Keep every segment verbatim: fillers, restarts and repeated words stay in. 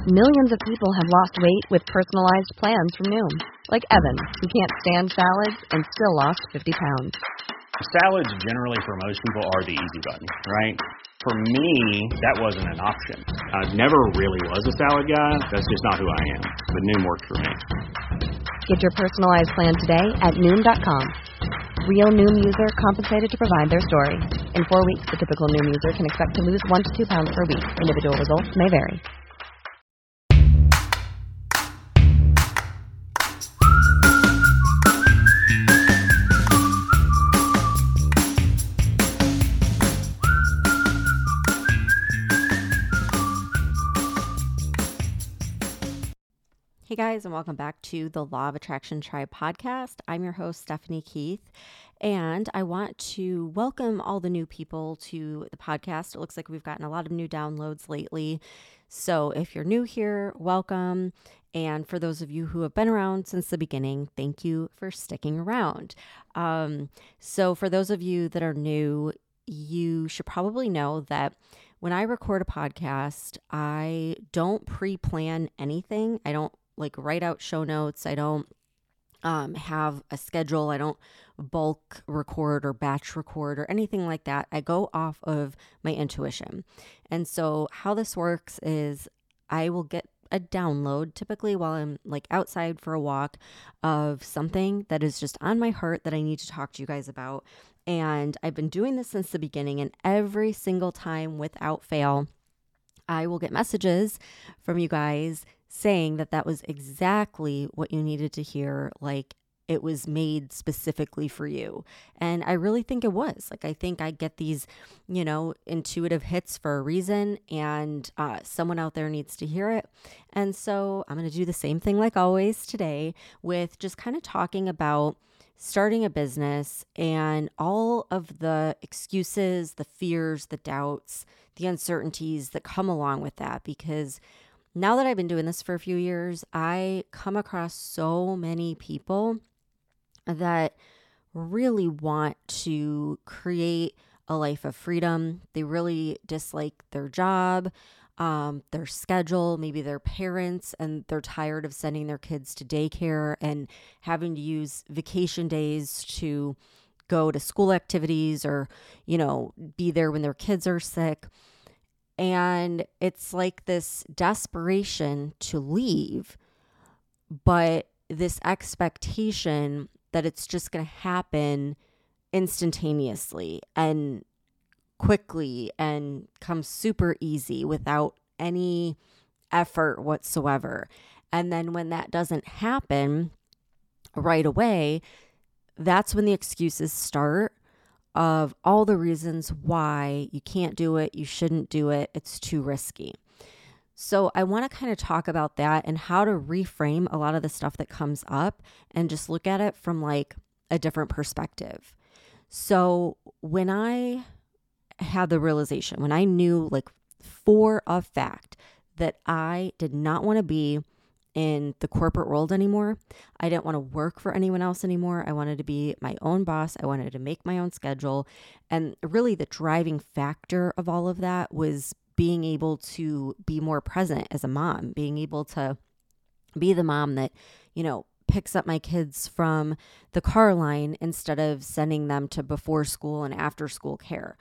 Millions of people have lost weight with personalized plans from Noom. Like Evan, who can't stand salads and still lost fifty pounds. Salads generally for most people are the easy button, right? For me, that wasn't an option. I never really was a salad guy. That's just not who I am. But Noom worked for me. Get your personalized plan today at Noom dot com. Real Noom user compensated to provide their story. In four weeks, the typical Noom user can expect to lose one to two pounds per week. Individual results may vary. Hey guys, and welcome back to the Law of Attraction Tribe podcast. I'm your host, Stephanie Keith, and I want to welcome all the new people to the podcast. It looks like we've gotten a lot of new downloads lately. So if you're new here, welcome. And for those of you who have been around since the beginning, thank you for sticking around. Um, so for those of you that are new, you should probably know that when I record a podcast, I don't pre-plan anything. I don't like write out show notes. I don't um, have a schedule. I don't bulk record or batch record or anything like that. I go off of my intuition. And so how this works is I will get a download typically while I'm like outside for a walk of something that is just on my heart that I need to talk to you guys about. And I've been doing this since the beginning, and every single time without fail, I will get messages from you guys saying that that was exactly what you needed to hear, like it was made specifically for you. And I really think it was. Like, I think I get these, you know, intuitive hits for a reason, and uh, someone out there needs to hear it. And so I'm going to do the same thing like always today with just kind of talking about starting a business and all of the excuses, the fears, the doubts, the uncertainties that come along with that. Because now that I've been doing this for a few years, I come across so many people that really want to create a life of freedom. They really dislike their job, um, their schedule, maybe their parents, and they're tired of sending their kids to daycare and having to use vacation days to go to school activities or, you know, be there when their kids are sick. And it's like this desperation to leave, but this expectation that it's just going to happen instantaneously and quickly and come super easy without any effort whatsoever. And then when that doesn't happen right away, that's when the excuses start of all the reasons why you can't do it, you shouldn't do it, it's too risky. So I want to kind of talk about that and how to reframe a lot of the stuff that comes up and just look at it from like a different perspective. So when I had the realization, when I knew like for a fact that I did not want to be in the corporate world anymore. I didn't want to work for anyone else anymore. I wanted to be my own boss. I wanted to make my own schedule. And really the driving factor of all of that was being able to be more present as a mom, being able to be the mom that, you know, picks up my kids from the car line instead of sending them to before school and after school care.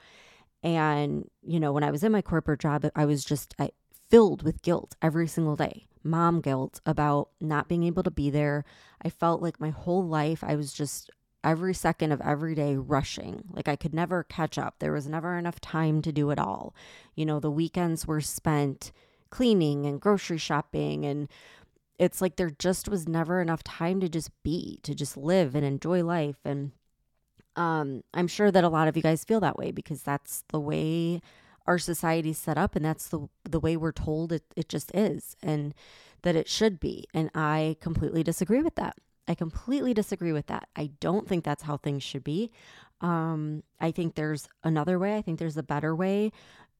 And, you know, when I was in my corporate job, I was just I, filled with guilt every single day. Mom guilt about not being able to be there. I felt like my whole life I was just every second of every day rushing. Like I could never catch up. There was never enough time to do it all. You know, the weekends were spent cleaning and grocery shopping, and it's like there just was never enough time to just be, to just live and enjoy life. And um, I'm sure that a lot of you guys feel that way because that's the way our society's set up, and that's the the way we're told it, it just is, and that it should be. And I completely disagree with that. I completely disagree with that. I don't think that's how things should be. Um, I think there's another way. I think there's a better way.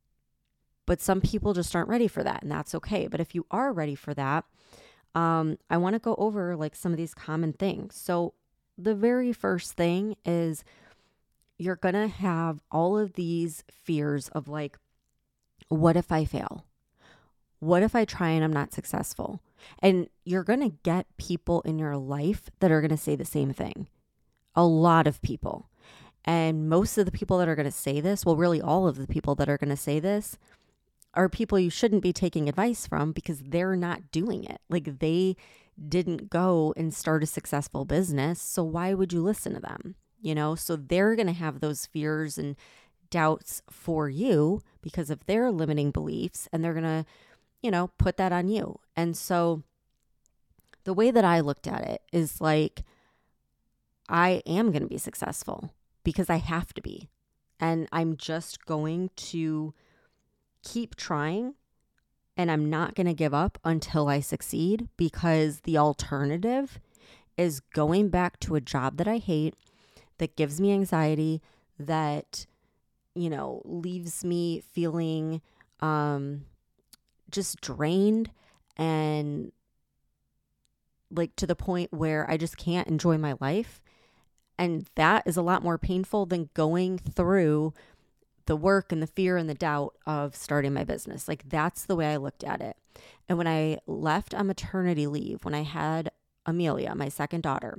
But some people just aren't ready for that, and that's okay. But if you are ready for that, um, I want to go over like some of these common things. So the very first thing is you're going to have all of these fears of like, what if I fail? What if I try and I'm not successful? And you're going to get people in your life that are going to say the same thing. A lot of people. And most of the people that are going to say this, well, really all of the people that are going to say this are people you shouldn't be taking advice from because they're not doing it. Like they didn't go and start a successful business. So why would you listen to them? You know, so they're going to have those fears and doubts for you because of their limiting beliefs, and they're going to, you know, put that on you. And so the way that I looked at it is like, I am going to be successful because I have to be. And I'm just going to keep trying, and I'm not going to give up until I succeed, because the alternative is going back to a job that I hate, that gives me anxiety, that, you know, leaves me feeling um, just drained and like to the point where I just can't enjoy my life. And that is a lot more painful than going through the work and the fear and the doubt of starting my business. Like that's the way I looked at it. And when I left on maternity leave, when I had Amelia, my second daughter,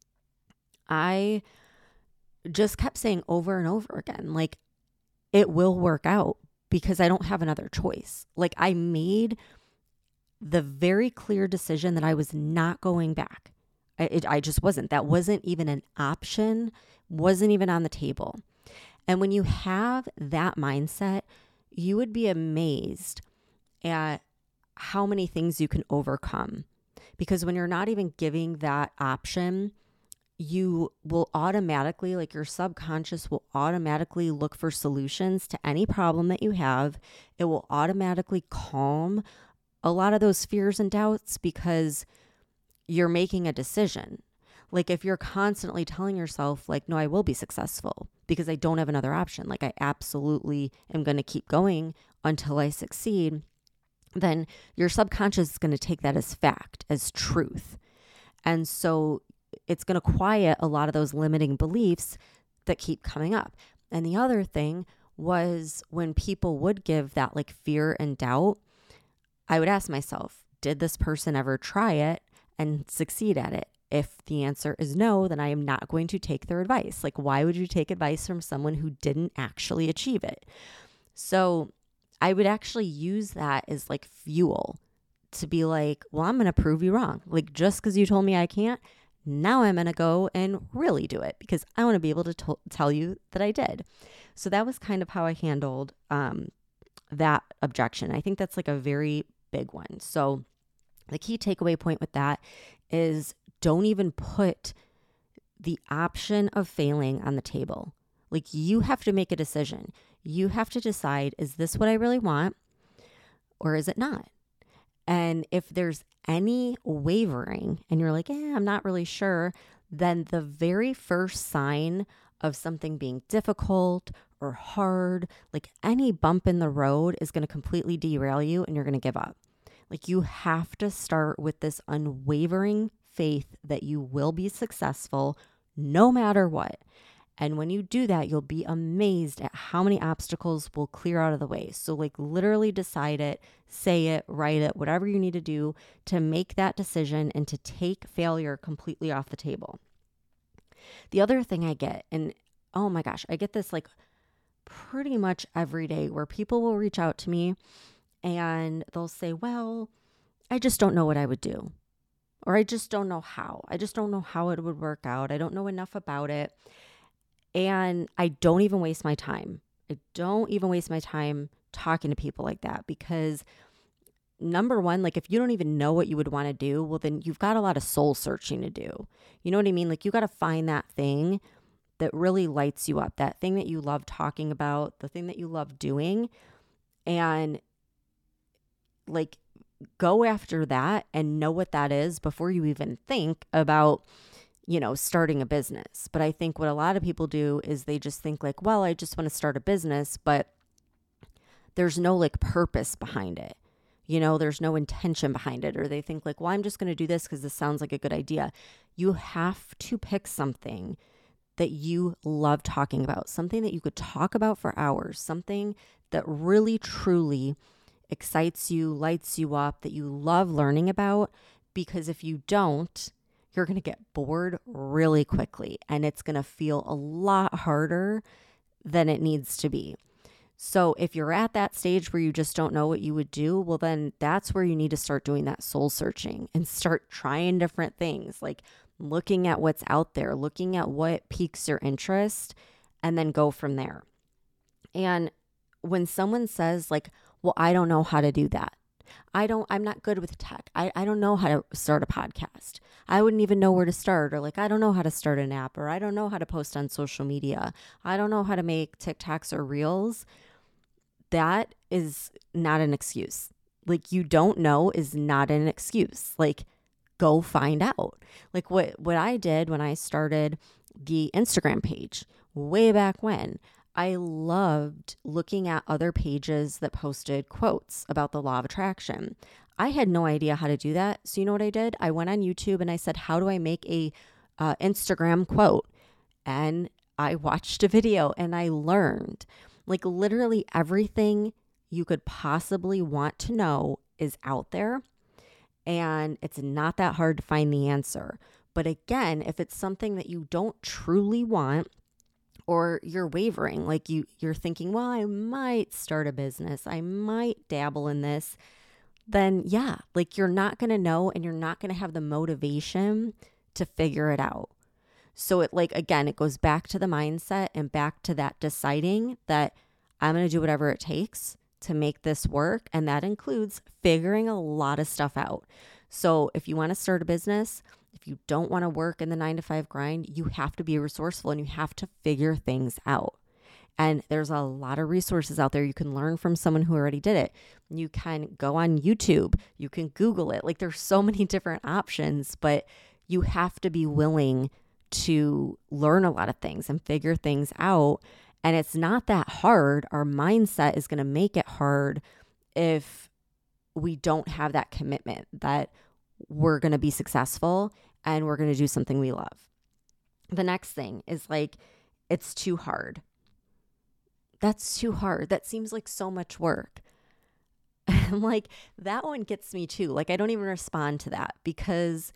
I just kept saying over and over again, like, it will work out because I don't have another choice. Like I made the very clear decision that I was not going back. I, it, I just wasn't. That wasn't even an option, wasn't even on the table. And when you have that mindset, you would be amazed at how many things you can overcome. Because when you're not even giving that option, you will automatically, like your subconscious will automatically look for solutions to any problem that you have. It will automatically calm a lot of those fears and doubts because you're making a decision. Like if you're constantly telling yourself like, no, I will be successful because I don't have another option. Like I absolutely am going to keep going until I succeed. Then your subconscious is going to take that as fact, as truth. And so it's going to quiet a lot of those limiting beliefs that keep coming up. And the other thing was when people would give that like fear and doubt, I would ask myself, did this person ever try it and succeed at it? If the answer is no, then I am not going to take their advice. Like, why would you take advice from someone who didn't actually achieve it? So I would actually use that as like fuel to be like, well, I'm going to prove you wrong. Like, just because you told me I can't, now I'm going to go and really do it because I want to be able to t- tell you that I did. So that was kind of how I handled um, that objection. I think that's like a very big one. So the key takeaway point with that is don't even put the option of failing on the table. Like you have to make a decision. You have to decide, is this what I really want or is it not? And if there's any wavering and you're like, eh, I'm not really sure, then the very first sign of something being difficult or hard, like any bump in the road is going to completely derail you and you're going to give up. Like you have to start with this unwavering faith that you will be successful no matter what. And when you do that, you'll be amazed at how many obstacles will clear out of the way. So like literally decide it, say it, write it, whatever you need to do to make that decision and to take failure completely off the table. The other thing I get, and oh my gosh, I get this like pretty much every day where people will reach out to me and they'll say, well, I just don't know what I would do. Or I just don't know how. I just don't know how it would work out. I don't know enough about it. And I don't even waste my time. I don't even waste my time talking to people like that because number one, like if you don't even know what you would want to do, well, then you've got a lot of soul searching to do. You know what I mean? Like you got to find that thing that really lights you up, that thing that you love talking about, the thing that you love doing, and like go after that and know what that is before you even think about, you know, starting a business. But I think what a lot of people do is they just think like, well, I just want to start a business, but there's no like purpose behind it. You know, there's no intention behind it. Or they think like, well, I'm just going to do this because this sounds like a good idea. You have to pick something that you love talking about, something that you could talk about for hours, something that really, truly excites you, lights you up, that you love learning about, because if you don't, you're going to get bored really quickly and it's going to feel a lot harder than it needs to be. So if you're at that stage where you just don't know what you would do, well, then that's where you need to start doing that soul searching and start trying different things, like looking at what's out there, looking at what piques your interest, and then go from there. And when someone says like, well, I don't know how to do that. I don't, I'm not good with tech. I, I don't know how to start a podcast. I wouldn't even know where to start. Or like, I don't know how to start an app, or I don't know how to post on social media. I don't know how to make TikToks or Reels. That is not an excuse. Like, you don't know is not an excuse. Like, go find out. Like what, what I did when I started the Instagram page way back when, I loved looking at other pages that posted quotes about the law of attraction. I had no idea how to do that. So you know what I did? I went on YouTube and I said, how do I make a uh, Instagram quote? And I watched a video and I learned. Like, literally everything you could possibly want to know is out there. And it's not that hard to find the answer. But again, if it's something that you don't truly want, or you're wavering, like you, you're thinking, well, I might start a business, I might dabble in this, then yeah, like you're not going to know, and you're not going to have the motivation to figure it out. So it like, again, it goes back to the mindset and back to that deciding that I'm going to do whatever it takes to make this work. And that includes figuring a lot of stuff out. So if you want to start a business, if you don't want to work in the nine to five grind, you have to be resourceful and you have to figure things out. And there's a lot of resources out there. You can learn from someone who already did it. You can go on YouTube. You can Google it. Like, there's so many different options, but you have to be willing to learn a lot of things and figure things out. And it's not that hard. Our mindset is going to make it hard if we don't have that commitment that we're going to be successful and we're going to do something we love. The next thing is like, it's too hard. That's too hard. That seems like so much work. And like, that one gets me too. Like, I don't even respond to that because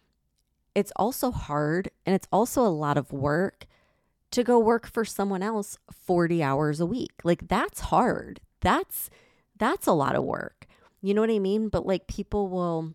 it's also hard and it's also a lot of work to go work for someone else forty hours a week. Like, that's hard. That's, that's a lot of work. You know what I mean? But like, people will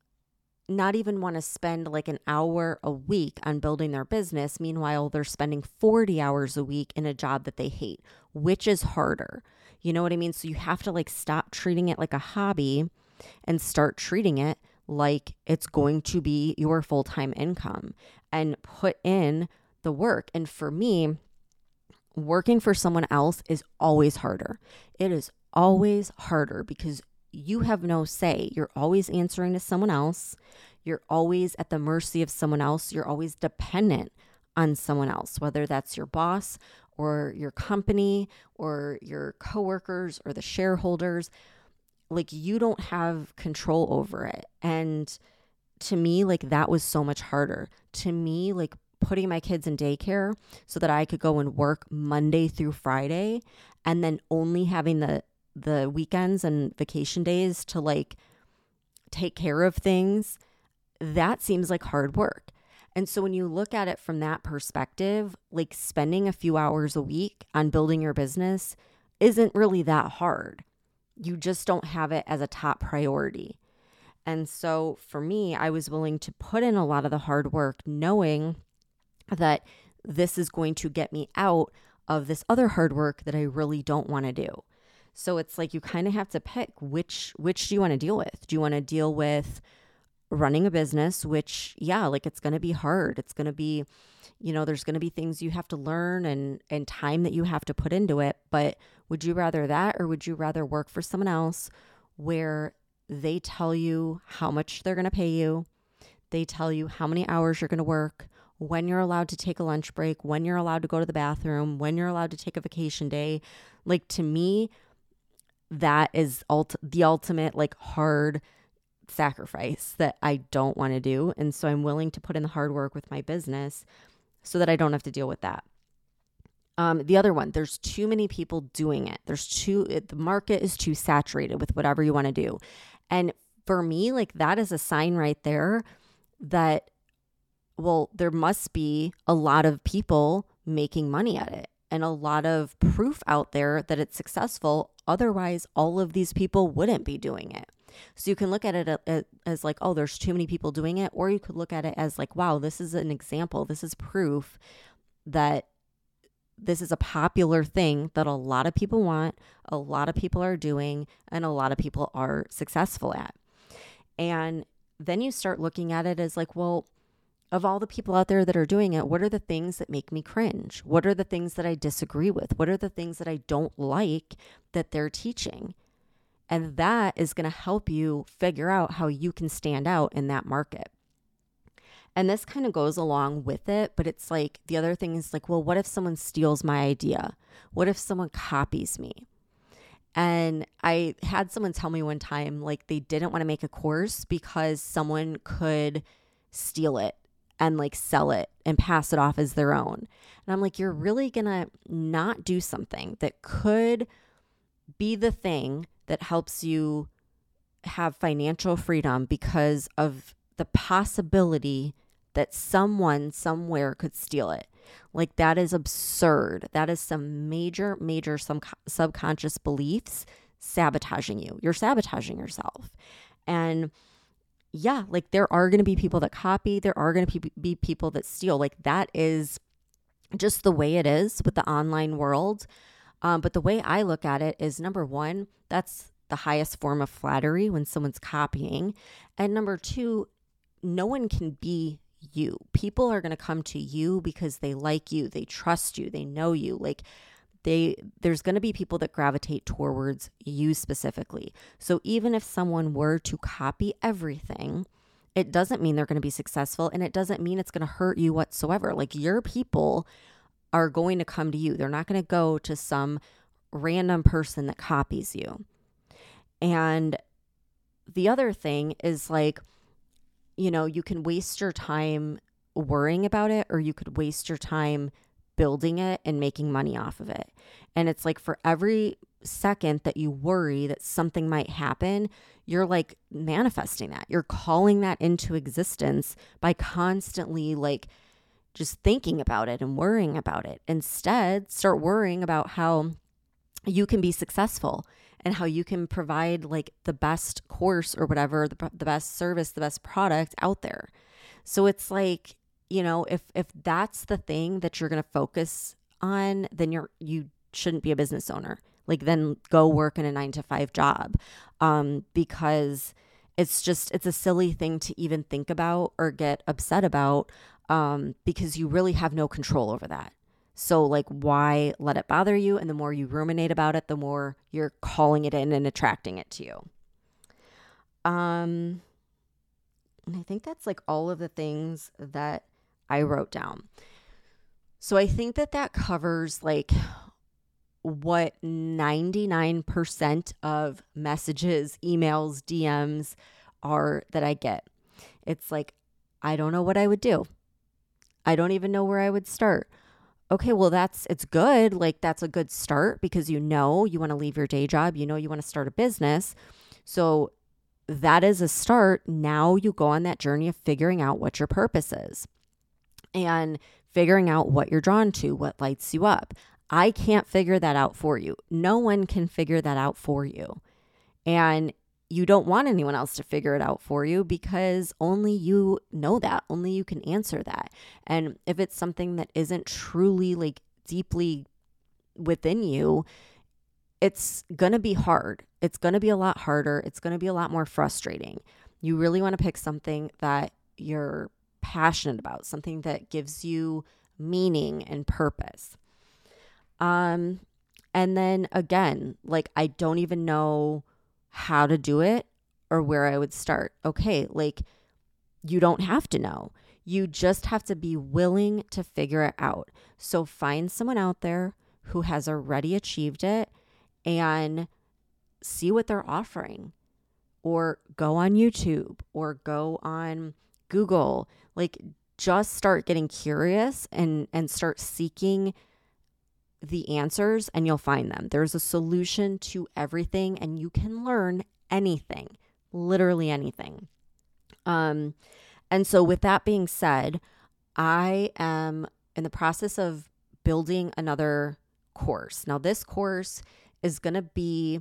not even want to spend like an hour a week on building their business. Meanwhile, they're spending forty hours a week in a job that they hate, which is harder. You know what I mean? So you have to like stop treating it like a hobby and start treating it like it's going to be your full-time income and put in the work. And for me, working for someone else is always harder. It is always harder because you have no say. You're always answering to someone else. You're always at the mercy of someone else. You're always dependent on someone else, whether that's your boss or your company or your coworkers or the shareholders. Like, you don't have control over it. And to me, like, that was so much harder. To me, like, putting my kids in daycare so that I could go and work Monday through Friday and then only having the the weekends and vacation days to like take care of things, that seems like hard work. And so when you look at it from that perspective, like spending a few hours a week on building your business isn't really that hard. You just don't have it as a top priority. And so for me, I was willing to put in a lot of the hard work knowing that this is going to get me out of this other hard work that I really don't want to do. So it's like you kind of have to pick which which do you want to deal with? Do you want to deal with running a business, which, yeah, like it's going to be hard. It's going to be, you know, there's going to be things you have to learn and, and time that you have to put into it. But would you rather that, or would you rather work for someone else where they tell you how much they're going to pay you? They tell you how many hours you're going to work, when you're allowed to take a lunch break, when you're allowed to go to the bathroom, when you're allowed to take a vacation day. Like, to me, that is ult- the ultimate like hard sacrifice that I don't want to do. And so I'm willing to put in the hard work with my business so that I don't have to deal with that. Um, the other one, there's too many people doing it. There's too, it, the market is too saturated with whatever you want to do. And for me, like that is a sign right there that, well, there must be a lot of people making money at it and a lot of proof out there that it's successful. Otherwise, all of these people wouldn't be doing it. So you can look at it as like, oh, there's too many people doing it. Or you could look at it as like, wow, this is an example. This is proof that this is a popular thing that a lot of people want, a lot of people are doing, and a lot of people are successful at. And then you start looking at it as like, well, of all the people out there that are doing it, what are the things that make me cringe? What are the things that I disagree with? What are the things that I don't like that they're teaching? And that is going to help you figure out how you can stand out in that market. And this kind of goes along with it, but it's like the other thing is like, well, what if someone steals my idea? What if someone copies me? And I had someone tell me one time, like they didn't want to make a course because someone could steal it and like sell it and pass it off as their own. And I'm like, you're really going to not do something that could be the thing that helps you have financial freedom because of the possibility that someone somewhere could steal it. Like that is absurd. That is some major, major some subconscious beliefs sabotaging you. You're sabotaging yourself. And yeah, like there are going to be people that copy. There are going to be people that steal. Like that is just the way it is with the online world. Um, but the way I look at it is number one, that's the highest form of flattery when someone's copying. And number two, no one can be you. People are going to come to you because they like you, they trust you, they know you. Like they, there's going to be people that gravitate towards you specifically. So even if someone were to copy everything, it doesn't mean they're going to be successful, and it doesn't mean it's going to hurt you whatsoever. Like your people are going to come to you. They're not going to go to some random person that copies you. And the other thing is like, you know, you can waste your time worrying about it, or you could waste your time building it and making money off of it. And it's like for every second that you worry that something might happen, you're like manifesting that. You're calling that into existence by constantly like just thinking about it and worrying about it. Instead, start worrying about how you can be successful and how you can provide like the best course or whatever, the, the best service, the best product out there. So it's like, you know, if if that's the thing that you're going to focus on, then you're you shouldn't be a business owner. Like then go work in a nine to five job, um, because it's just it's a silly thing to even think about or get upset about, um, because you really have no control over that. So like, why let it bother you? And the more you ruminate about it, the more you're calling it in and attracting it to you. Um, and I think that's like all of the things that I wrote down. So I think that that covers like what ninety-nine percent of messages, emails, D Ms are that I get. It's like, I don't know what I would do. I don't even know where I would start. Okay, well, that's, it's good. Like that's a good start because you know, you want to leave your day job. You know, you want to start a business. So that is a start. Now you go on that journey of figuring out what your purpose is and figuring out what you're drawn to, what lights you up. I can't figure that out for you. No one can figure that out for you. And you don't want anyone else to figure it out for you because only you know that. Only you can answer that. And if it's something that isn't truly like deeply within you, it's going to be hard. It's going to be a lot harder. It's going to be a lot more frustrating. You really want to pick something that you're passionate about, something that gives you meaning and purpose. Um, and then again, like I don't even know how to do it or where I would start. Okay, like you don't have to know. You just have to be willing to figure it out. So find someone out there who has already achieved it and see what they're offering, or go on YouTube or go on Google. Like just start getting curious and and start seeking the answers and you'll find them. There's a solution to everything and you can learn anything, literally anything. Um, and so with that being said, I am in the process of building another course. Now this course is going to be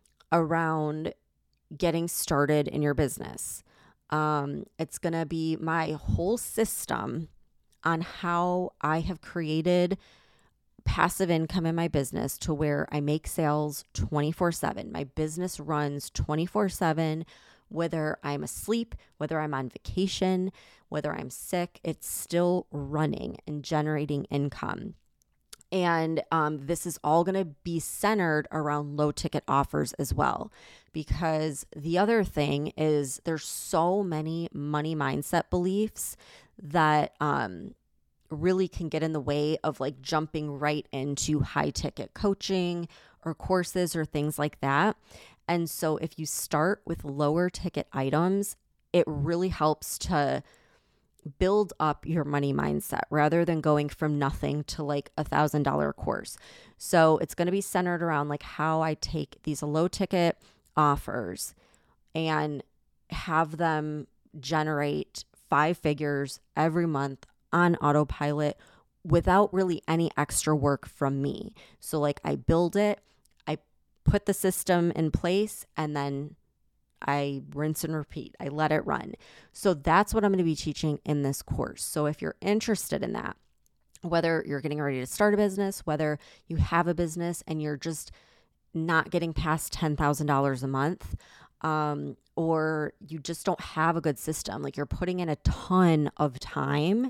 around getting started in your business. Um, it's going to be my whole system on how I have created passive income in my business to where I make sales twenty-four seven. My business runs twenty-four seven, whether I'm asleep, whether I'm on vacation, whether I'm sick, it's still running and generating income. And um, this is all going to be centered around low ticket offers as well. Because the other thing is there's so many money mindset beliefs that um, really can get in the way of like jumping right into high ticket coaching or courses or things like that. And so if you start with lower ticket items, it really helps to build up your money mindset rather than going from nothing to like a thousand dollar course. So it's going to be centered around like how I take these low ticket offers and have them generate five figures every month on autopilot without really any extra work from me. So like I build it, I put the system in place, and then I rinse and repeat. I let it run. So that's what I'm going to be teaching in this course. So if you're interested in that, whether you're getting ready to start a business, whether you have a business and you're just not getting past ten thousand dollars a month, um, or you just don't have a good system, like you're putting in a ton of time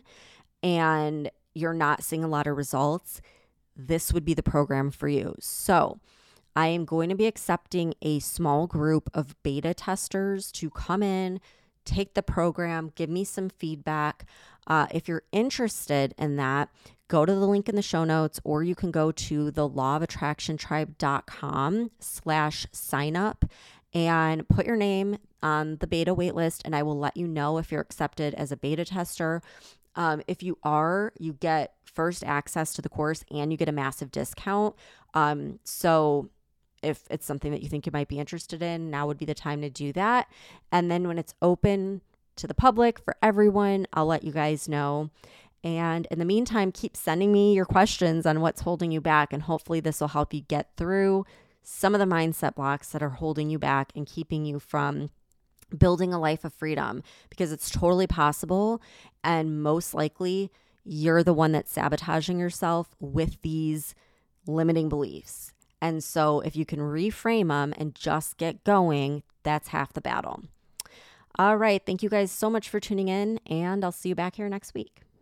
and you're not seeing a lot of results, this would be the program for you. So I am going to be accepting a small group of beta testers to come in, take the program, give me some feedback. Uh, if you're interested in that, go to the link in the show notes, or you can go to the law of attraction tribe dot com slash sign up and put your name on the beta waitlist, and I will let you know if you're accepted as a beta tester. Um, if you are, you get first access to the course and you get a massive discount. Um, so if it's something that you think you might be interested in, now would be the time to do that. And then when it's open to the public for everyone, I'll let you guys know. And in the meantime, keep sending me your questions on what's holding you back. And hopefully this will help you get through some of the mindset blocks that are holding you back and keeping you from building a life of freedom, because it's totally possible. And most likely you're the one that's sabotaging yourself with these limiting beliefs. And so if you can reframe them and just get going, that's half the battle. All right. Thank you guys so much for tuning in, and I'll see you back here next week.